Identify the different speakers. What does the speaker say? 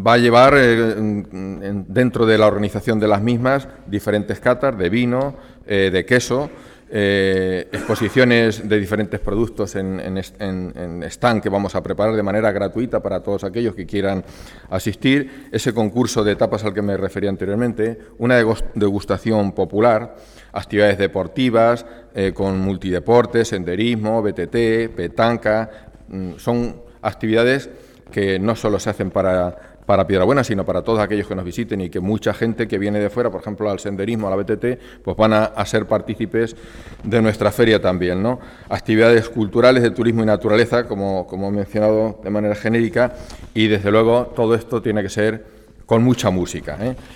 Speaker 1: va a llevar dentro de la organización de las mismas diferentes catas de vino, de queso, exposiciones de diferentes productos en stand que vamos a preparar de manera gratuita para todos aquellos que quieran asistir, ese concurso de tapas al que me refería anteriormente, una degustación popular, actividades deportivas con multideportes, senderismo, BTT, petanca. Son actividades que no solo se hacen para Piedrabuena, sino para todos aquellos que nos visiten, y que mucha gente que viene de fuera, por ejemplo, al senderismo, a la BTT, pues van a ser partícipes de nuestra feria también, ¿no? Actividades culturales de turismo y naturaleza, como he mencionado de manera genérica, y desde luego todo esto tiene que ser con mucha música, ¿eh?